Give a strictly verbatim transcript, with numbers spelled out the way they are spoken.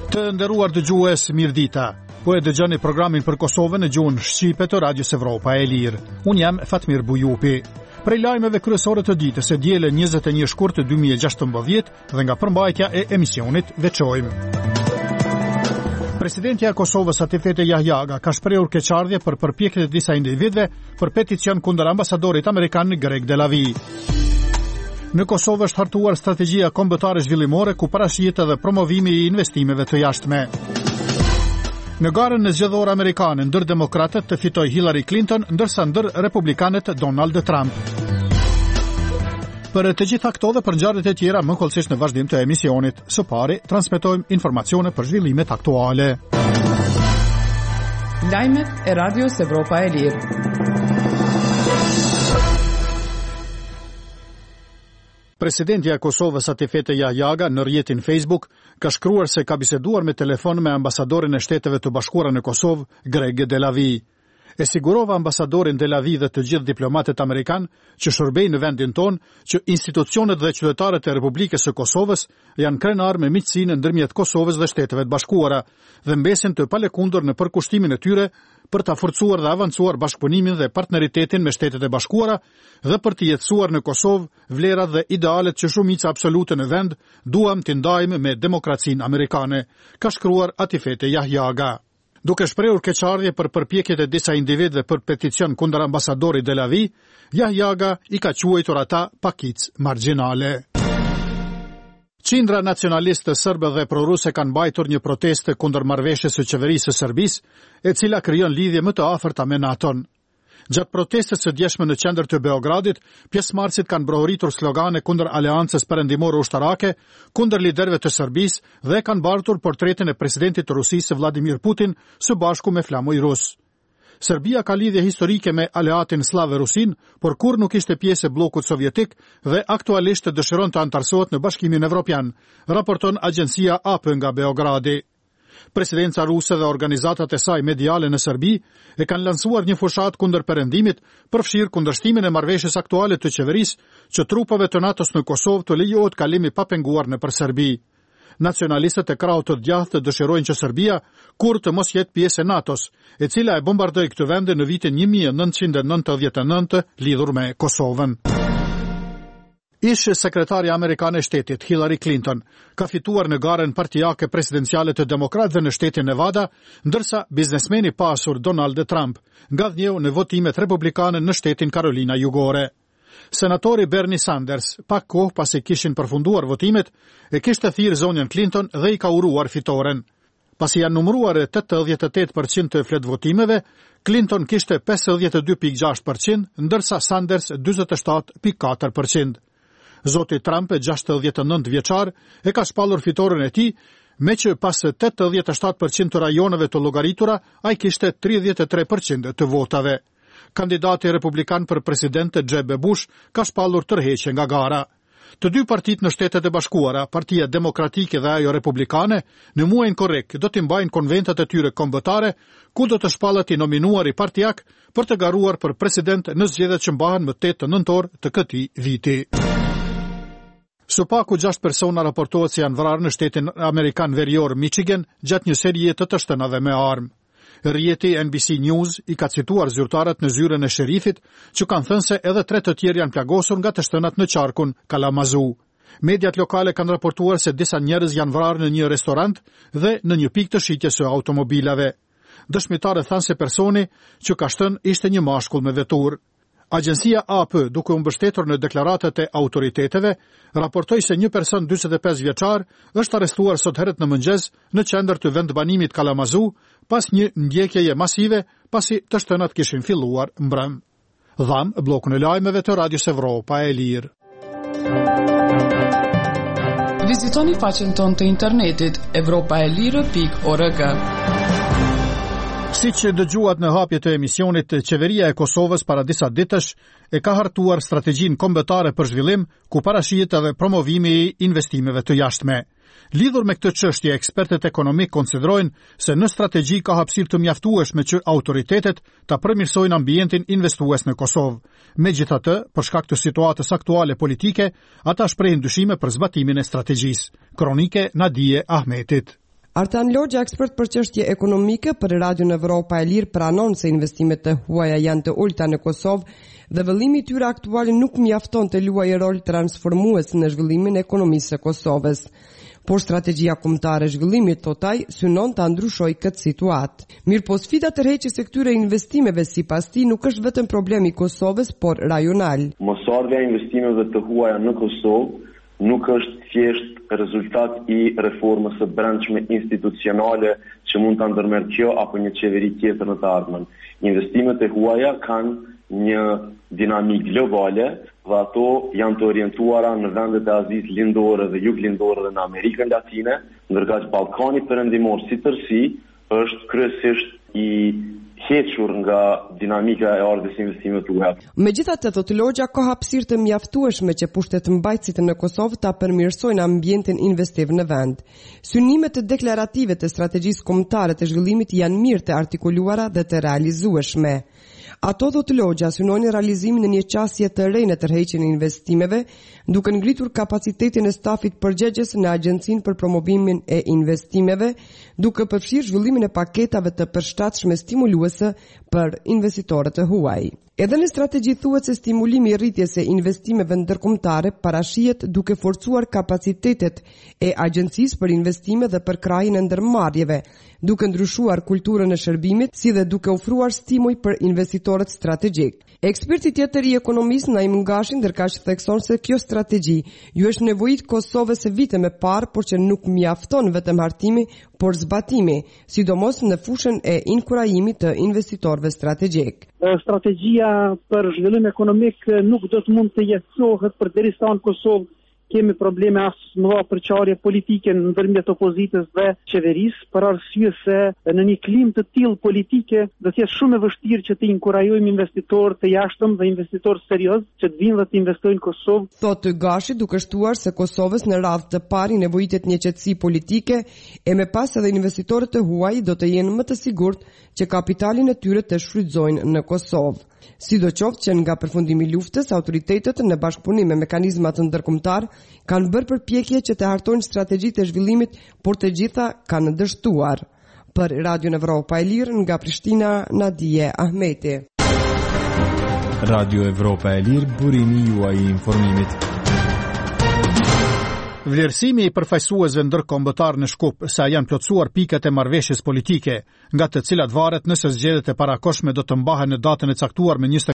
Të nderuar dëgjues, mirëdita. Po e dëgjoni programin për Kosovën në gjuhën shqipe të Radios Evropa e Lirë. Unë jam Fatmir Bujupi. Prej lajmeve kryesore të ditës e diele njëzet e një shkurt dy mijë e gjashtëmbëdhjetë dhe nga përmbajtja e emisionit veçojmë. Presidentja e Kosovës Atifete Jahjaga ka shprehur keqardhje për përpjekjet e disa individëve për peticion kundër ambasadorit amerikan Greg Delavi. Në Kosovë është hartuar strategjia kombëtare zhvillimore ku parashihet edhe promovimi i investimeve të jashtme. Në garën e zgjedhore amerikane ndër demokratët të fitoi Hillary Clinton, ndërsa ndër republikanët Donald Trump. Për të gjitha këto dhe për ngjarjet e tjera më kollësisht në vazhdim të emisionit, së pari transmetojmë informacione për zhvillimet aktuale. Lajmet e Radios Evropa e Lirë. Presidentja e Kosovës Atifete Jahjaga në rrjetin Facebook ka shkruar se ka biseduar me telefon me ambasadorin e Shteteve të Bashkuara në Kosovë, Greg Delavi. E sigurova ambasadorin Delavi dhe të gjithë diplomatët amerikan që shërbejnë në vendin tonë që institucionet dhe qytetarët e Republikës së Kosovës janë krenar me miqësinë ndërmjet Kosovës dhe Shteteve të Bashkuara dhe mbesin të palëkundur në përkushtimin e tyre për ta forcuar dhe avancuar bashkëpunimin dhe partneritetin me Shtetet e Bashkuara dhe për të jetësuar në Kosovë vlerat dhe idealet që shumica absolute në vend duam të ndajmë me demokracinë amerikane, ka shkruar Atifete Jahjaga. Duke shprehur keqardhje për përpjekjet e disa individëve për peticion kundër ambasadorit Delavi, Jahjaga i ka quajtur ata pakicë margjinale. Qindra nacionalistë sërbe dhe proruse kanë mbajtur një protestë kundër marrëveshjes së qeverisë së Serbisë, e cila krijon lidhje më të afërta me NATO-n. Gjatë protestës së djeshme në qendër të Beogradit, pjesëmarrësit kanë brohuritur slogane kundër aleancës perëndimore ushtarake, kundër liderëve të Serbisë dhe kanë bartur portretin e presidentit të Rusisë Vladimir Putin së bashku me flamuj rus. Serbia ka lidhje historike me aleatin slav e Rusin, por kur nuk ishte pjesë e bllokut sovjetik dhe aktualisht dëshiron të antarësohet në Bashkimin Evropian, raporton agjencia A P nga Beogradi. Presidenca ruse dhe organizatat e saj mediale në Serbi e kanë lansuar një fushat kundër perëndimit, përfshirë kundërshtimin e marrëveshjes aktuale të qeverisë që trupave të NATO-s në Kosovë të lejohet kalimi pa penguar nëpër Serbi. Nacionalistët e krahut të djathtë dëshirojnë që Serbia kur të mos jetë pjesë e NATO-s, e cila e bombardoi këtë vend në vitin një mijë e nëntëqind e nëntëdhjetë e nëntë lidhur me Kosovën. Ish sekretari amerikan e shtetit Hillary Clinton ka fituar në garën partijake presidenciale të demokratëve në shtetin Nevada, ndërsa biznesmeni pasur Donald Trump ngadhnjeu në votimet republikane në shtetin Carolina Jugore. Senatori Bernie Sanders, pak kohë pasi kishin përfunduar votimet, e kishte thirrë zonjën Clinton dhe i ka uruar fitoren. Pasi janë numëruar tetëdhjetë e tetë përqind të flet votimeve, Clinton kishte pesëdhjetë e dy pikë gjashtë përqind, ndërsa Sanders dyzet e shtatë pikë katër përqind. Zoti Trump, gjashtëdhjetë e nëntë vjeçar, e ka shpallur fitoren e tij, me që pas tetëdhjetë e shtatë përqind të rajoneve të llogaritura, ai kishte tridhjetë e tre përqind të votave. Kandidati republikan për president Jeb Bush ka shpallur tërheqje nga gara. Të dy partitë në Shtetet e Bashkuara, Partia Demokratike dhe ajo Republikane, në muajin korrekt do të mbajnë konventat e tyre kombëtare, ku do të shpallet i nominuari partijak për të garuar për president në zgjedhjet që mbahen më tetë nëntor të këtij viti. Së paku gjashtë persona raportohet se janë vrarë në shtetin amerikan verior Michigan gjatë një serie të të shtënave me armë. Rrjeti N B C News i ka cituar zyrtarët në zyrën e sherifit që kanë thënë se edhe tre të tjerë janë plagosur nga të shtënat në qarkun Kalamazoo. Mediat lokale kanë raportuar se disa njerëz janë vrarë në një restorant dhe në një pikë të shitjes së automobilave. Dëshmitarët thanë se personi që ka shtënë ishte një mashkull me vetur. Agjencia A P, duke u mbështetur në deklaratat e autoriteteve, raportoi se një person dyzet e pesë vjeçar është arrestuar sot herët në mëngjes në qendër të vendbanimit Kalamazoo pas një ndjekjeje masive pasi të shtënat kishin filluar mbrëm. Dham bllokun e lajmeve të Radios Evropa e Lirë. Vizitoni faqen tonë të internetit evropa e lirë pikë org. Siç dëgjuat në hapje të emisionit, qeveria e Kosovës para disa ditësh e ka hartuar strategjinë kombëtare për zhvillim, ku parashihet edhe promovimi i investimeve të jashtme. Lidhur me këtë çështje, ekspertët ekonomik konsiderojnë se në strategji ka hapësirë të mjaftueshme që autoritetet ta përmirësojnë ambientin investues në Kosovë. Megjithatë, për shkak të situatës aktuale politike, ata shprehin dyshime për zbatimin e strategjisë. Kronike Nadije Ahmetit. Artan Logja, ekspert për çështje ekonomike për Radion Evropa e Lirë, pranon se investimet të huaja janë të ulta në Kosovë dhe vëllimi i tyre aktual nuk mjafton të luajë rol transformues në zhvillimin e ekonomisë së Kosovës. Por strategjia kombëtare e zhvillimit totaj synon ta ndryshojë këtë situatë. Mirëpo sfida tërheqjes së këtyre investimeve sipas tij nuk është vetëm problemi i Kosovës, por rajonal. Mosardhja e investimeve të huaja në Kosovë nuk është thjesht rezultat i reformës së brendshme institucionale që mund ta ndërmerrë kjo apo një qeveri tjetër në të ardhmen. Investimet e huaja kanë një dinamik globale dhe ato janë të orientuara në vendet e Azisë lindore dhe juglindore dhe në Amerikën Latine, ndërkaq Ballkani Perëndimor si tërësi është kryesisht i hequr nga dinamika e ardhjes investimeve të huaja. Megjithatë, thotë Logja, ka hapësirë të mjaftueshme që pushtetë-mbajtësit në Kosovë ta përmirësojnë ambientin investiv në vend. Synimet deklarative të strategjisë kombëtare të zhvillimit janë mirë të artikuluara dhe të realizueshme. Ato, thotë Logja, synojnë realizimin e një qasje të re në tërheqjen e investimeve, duke ngritur kapacitetin e stafit përgjegjës në Agjencinë për Promovimin e Investimeve, duke përfshirë zhvillimin e paketave të përshtatshme stimuluese për investitorët e huaj. Edhe në strategji thuhet se stimulimi i rritjes së investimeve ndërkombëtare parashihet duke forcuar kapacitetet e Agjencisë për Investime dhe për krajin e ndërmarrjeve, duke ndryshuar kulturën e shërbimit, si dhe duke ofruar stimuj për investitorët strategjik. Eksperti tjetër i ekonomisë Naim Ngashi ndërkaq thekson se kjo strategji ju është nevojit Kosovës së vite me parë, por që nuk mjafton vetëm hartimi, por zbatimi, sidomos në fushën e inkurajimit të investitorëve strategjik. Strategjia për zhvillim ekonomik nuk do të mund të jetësohet përderisa në Kosovë kemi probleme as më përqarje politike ndërmjet opozitës dhe qeverisë, për arsye se në një klim të tillë politike do të jetë shumë e vështirë që të inkurajojmë investitorë të jashtëm dhe investitorë serioz që të vinë dhe të investojnë në Kosovë. Thotë Gashi, duke shtuar se Kosovës në radhë të parë nevojitet një qetësi politike e me pas edhe investitorët e huaj do të jenë më të sigurt që kapitalin e tyre të shfrytëzojnë në Kosovë. Sidoqoftë që nga përfundimi i luftës, autoritetet në bashkëpunim me mekanizma të ndërkombëtar kanë bërë përpjekje që të hartojnë strategjitë e zhvillimit, por të gjitha kanë dështuar. Për Radio Evropa e Lirë nga Prishtina, Nadije Ahmeti. Radio Evropa e Lirë, burimi juaj i informimit. Vlerësimi i përfaqësuesve ndërkombëtar në Shkup sa janë plotësuar pikat e marrëveshjes politike, nga të cilat varet nëse zgjedhjet e parakohshme do të mbahen në datën e caktuar me njëzet